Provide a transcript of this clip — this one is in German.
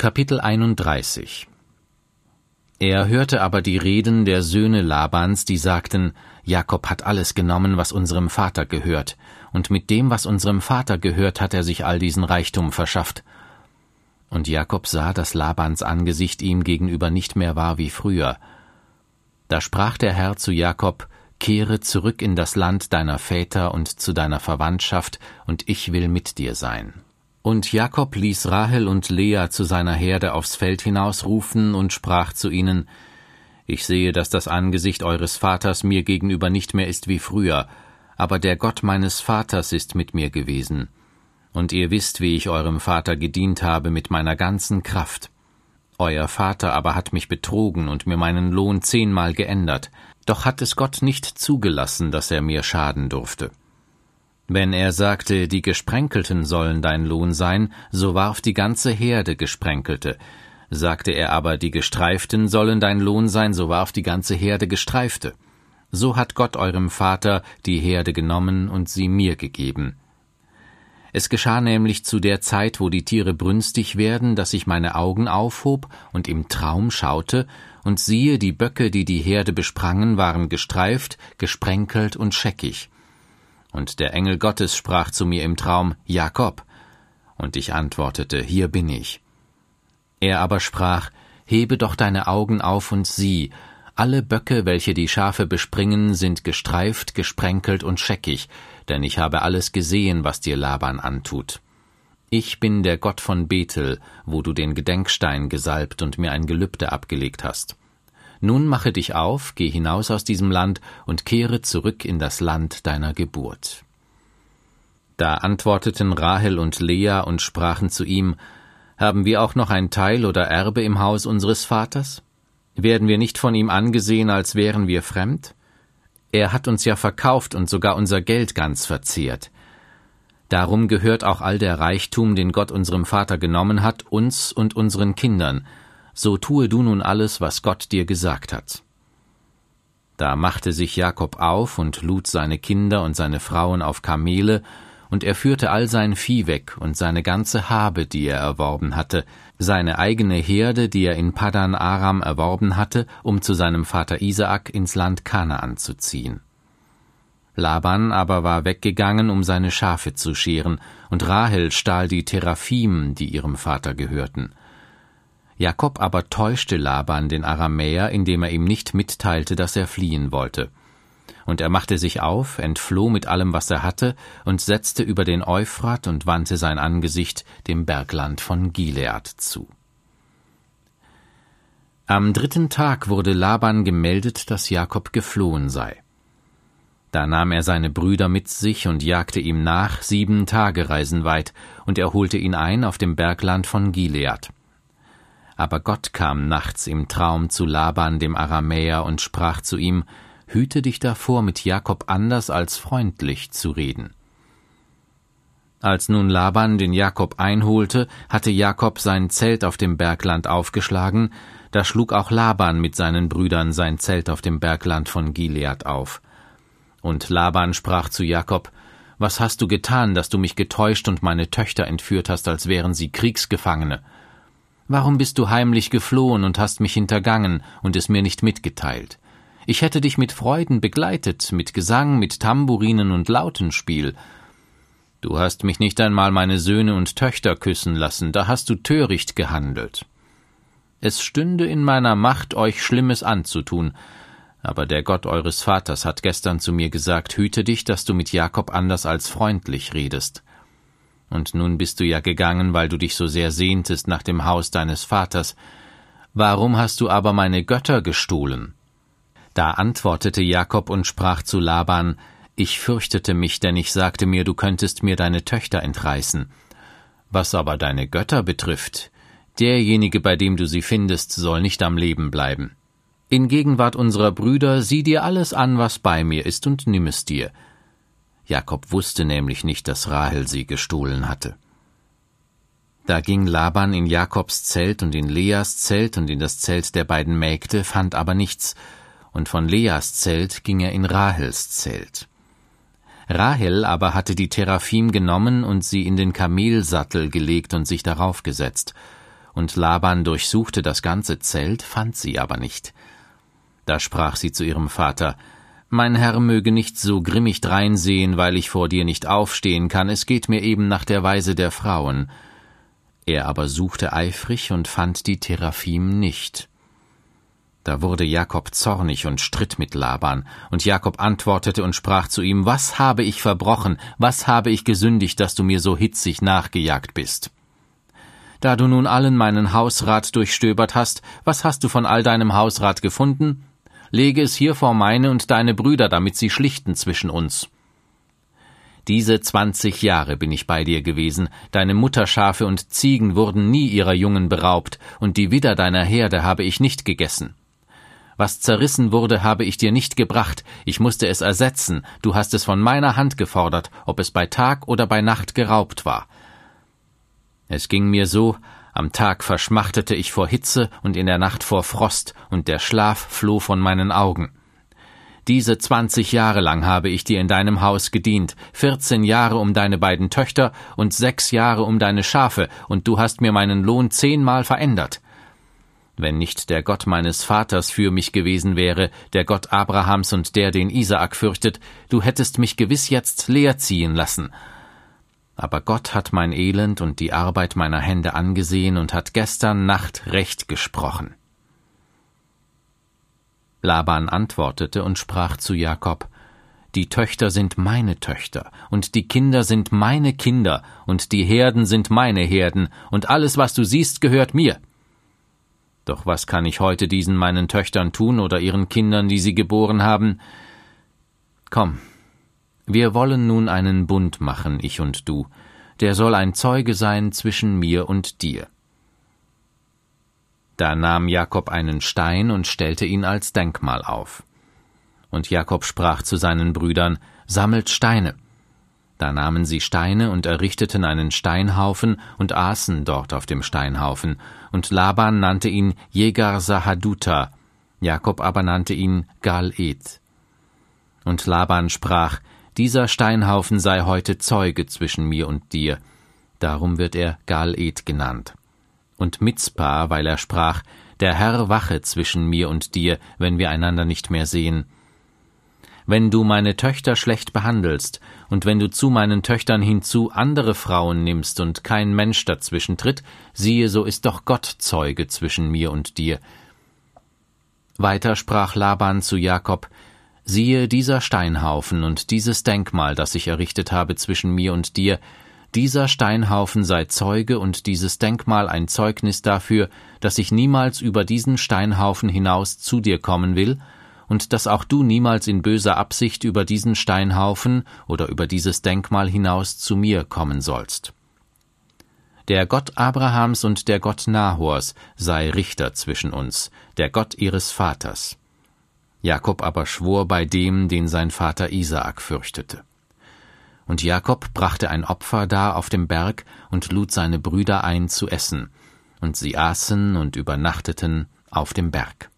Kapitel 31. Er hörte aber die Reden der Söhne Labans, die sagten, Jakob hat alles genommen, was unserem Vater gehört, und mit dem, was unserem Vater gehört, hat er sich all diesen Reichtum verschafft. Und Jakob sah, dass Labans Angesicht ihm gegenüber nicht mehr war wie früher. Da sprach der Herr zu Jakob, Kehre zurück in das Land deiner Väter und zu deiner Verwandtschaft, und ich will mit dir sein. Und Jakob ließ Rahel und Lea zu seiner Herde aufs Feld hinausrufen und sprach zu ihnen, Ich sehe, dass das Angesicht eures Vaters mir gegenüber nicht mehr ist wie früher, aber der Gott meines Vaters ist mit mir gewesen. Und ihr wisst, wie ich eurem Vater gedient habe mit meiner ganzen Kraft. Euer Vater aber hat mich betrogen und mir meinen Lohn 10-mal geändert, doch hat es Gott nicht zugelassen, dass er mir schaden durfte. Wenn er sagte, die Gesprenkelten sollen dein Lohn sein, so warf die ganze Herde Gesprenkelte. Sagte er aber, die Gestreiften sollen dein Lohn sein, so warf die ganze Herde Gestreifte. So hat Gott eurem Vater die Herde genommen und sie mir gegeben. Es geschah nämlich zu der Zeit, wo die Tiere brünstig werden, dass ich meine Augen aufhob und im Traum schaute, und siehe, die Böcke, die die Herde besprangen, waren gestreift, gesprenkelt und scheckig. Und der Engel Gottes sprach zu mir im Traum, Jakob. Und ich antwortete, hier bin ich. Er aber sprach, hebe doch deine Augen auf und sieh, alle Böcke, welche die Schafe bespringen, sind gestreift, gesprenkelt und scheckig, denn ich habe alles gesehen, was dir Laban antut. Ich bin der Gott von Bethel, wo du den Gedenkstein gesalbt und mir ein Gelübde abgelegt hast. Nun mache dich auf, geh hinaus aus diesem Land und kehre zurück in das Land deiner Geburt. Da antworteten Rahel und Lea und sprachen zu ihm, Haben wir auch noch ein Teil oder Erbe im Haus unseres Vaters? Werden wir nicht von ihm angesehen, als wären wir fremd? Er hat uns ja verkauft und sogar unser Geld ganz verzehrt. Darum gehört auch all der Reichtum, den Gott unserem Vater genommen hat, uns und unseren Kindern. So tue du nun alles, was Gott dir gesagt hat. Da machte sich Jakob auf und lud seine Kinder und seine Frauen auf Kamele, und er führte all sein Vieh weg und seine ganze Habe, die er erworben hatte, seine eigene Herde, die er in Paddan Aram erworben hatte, um zu seinem Vater Isaak ins Land Kanaan zu ziehen. Laban aber war weggegangen, um seine Schafe zu scheren, und Rahel stahl die Teraphim, die ihrem Vater gehörten. Jakob aber täuschte Laban den Aramäer, indem er ihm nicht mitteilte, dass er fliehen wollte. Und er machte sich auf, entfloh mit allem, was er hatte, und setzte über den Euphrat und wandte sein Angesicht dem Bergland von Gilead zu. Am 3. Tag wurde Laban gemeldet, dass Jakob geflohen sei. Da nahm er seine Brüder mit sich und jagte ihm nach 7 Tagereisen weit, und er holte ihn ein auf dem Bergland von Gilead. Aber Gott kam nachts im Traum zu Laban dem Aramäer und sprach zu ihm, Hüte dich davor, mit Jakob anders als freundlich zu reden. Als nun Laban den Jakob einholte, hatte Jakob sein Zelt auf dem Bergland aufgeschlagen, da schlug auch Laban mit seinen Brüdern sein Zelt auf dem Bergland von Gilead auf. Und Laban sprach zu Jakob, Was hast du getan, dass du mich getäuscht und meine Töchter entführt hast, als wären sie Kriegsgefangene? Warum bist du heimlich geflohen und hast mich hintergangen und es mir nicht mitgeteilt? Ich hätte dich mit Freuden begleitet, mit Gesang, mit Tamburinen und Lautenspiel. Du hast mich nicht einmal meine Söhne und Töchter küssen lassen, da hast du töricht gehandelt. Es stünde in meiner Macht, euch Schlimmes anzutun, aber der Gott eures Vaters hat gestern zu mir gesagt, hüte dich, dass du mit Jakob anders als freundlich redest. Und nun bist du ja gegangen, weil du dich so sehr sehntest nach dem Haus deines Vaters. Warum hast du aber meine Götter gestohlen? Da antwortete Jakob und sprach zu Laban, Ich fürchtete mich, denn ich sagte mir, du könntest mir deine Töchter entreißen. Was aber deine Götter betrifft, derjenige, bei dem du sie findest, soll nicht am Leben bleiben. In Gegenwart unserer Brüder sieh dir alles an, was bei mir ist, und nimm es dir. Jakob wusste nämlich nicht, dass Rahel sie gestohlen hatte. Da ging Laban in Jakobs Zelt und in Leas Zelt und in das Zelt der beiden Mägde, fand aber nichts, und von Leas Zelt ging er in Rahels Zelt. Rahel aber hatte die Teraphim genommen und sie in den Kamelsattel gelegt und sich darauf gesetzt. und Laban durchsuchte das ganze Zelt, fand sie aber nicht. Da sprach sie zu ihrem Vater: »Mein Herr möge nicht so grimmig dreinsehen, weil ich vor dir nicht aufstehen kann, es geht mir eben nach der Weise der Frauen.« Er aber suchte eifrig und fand die Teraphim nicht. Da wurde Jakob zornig und stritt mit Laban, und Jakob antwortete und sprach zu ihm: »Was habe ich verbrochen, was habe ich gesündigt, dass du mir so hitzig nachgejagt bist? Da du nun allen meinen Hausrat durchstöbert hast, was hast du von all deinem Hausrat gefunden? Lege es hier vor meine und deine Brüder, damit sie schlichten zwischen uns. Diese 20 Jahre bin ich bei dir gewesen, deine Mutterschafe und Ziegen wurden nie ihrer Jungen beraubt, und die Widder deiner Herde habe ich nicht gegessen. Was zerrissen wurde, habe ich dir nicht gebracht, ich musste es ersetzen, du hast es von meiner Hand gefordert, ob es bei Tag oder bei Nacht geraubt war. Es ging mir so, am Tag verschmachtete ich vor Hitze und in der Nacht vor Frost, und der Schlaf floh von meinen Augen. Diese 20 Jahre lang habe ich dir in deinem Haus gedient, 14 Jahre um deine beiden Töchter und 6 Jahre um deine Schafe, und du hast mir meinen Lohn 10-mal verändert. Wenn nicht der Gott meines Vaters für mich gewesen wäre, der Gott Abrahams und der, den Isaak fürchtet, du hättest mich gewiss jetzt leer ziehen lassen. Aber Gott hat mein Elend und die Arbeit meiner Hände angesehen und hat gestern Nacht Recht gesprochen.« Laban antwortete und sprach zu Jakob: »Die Töchter sind meine Töchter, und die Kinder sind meine Kinder, und die Herden sind meine Herden, und alles, was du siehst, gehört mir. Doch was kann ich heute diesen meinen Töchtern tun oder ihren Kindern, die sie geboren haben? Komm, wir wollen nun einen Bund machen, ich und du, der soll ein Zeuge sein zwischen mir und dir.« Da nahm Jakob einen Stein und stellte ihn als Denkmal auf. Und Jakob sprach zu seinen Brüdern: »Sammelt Steine.« Da nahmen sie Steine und errichteten einen Steinhaufen und aßen dort auf dem Steinhaufen, und Laban nannte ihn Jegar Sahaduta, Jakob aber nannte ihn Gal-Ed. Und Laban sprach: »Dieser Steinhaufen sei heute Zeuge zwischen mir und dir.« Darum wird er Gal-Ed genannt. Und Mizpa, weil er sprach: »Der Herr wache zwischen mir und dir, wenn wir einander nicht mehr sehen. Wenn du meine Töchter schlecht behandelst, und wenn du zu meinen Töchtern hinzu andere Frauen nimmst und kein Mensch dazwischen tritt, siehe, so ist doch Gott Zeuge zwischen mir und dir.« Weiter sprach Laban zu Jakob: »Siehe, dieser Steinhaufen und dieses Denkmal, das ich errichtet habe zwischen mir und dir, dieser Steinhaufen sei Zeuge und dieses Denkmal ein Zeugnis dafür, dass ich niemals über diesen Steinhaufen hinaus zu dir kommen will, und dass auch du niemals in böser Absicht über diesen Steinhaufen oder über dieses Denkmal hinaus zu mir kommen sollst. Der Gott Abrahams und der Gott Nahors sei Richter zwischen uns, der Gott ihres Vaters.« Jakob aber schwor bei dem, den sein Vater Isaak fürchtete. Und Jakob brachte ein Opfer dar auf dem Berg und lud seine Brüder ein zu essen, und sie aßen und übernachteten auf dem Berg.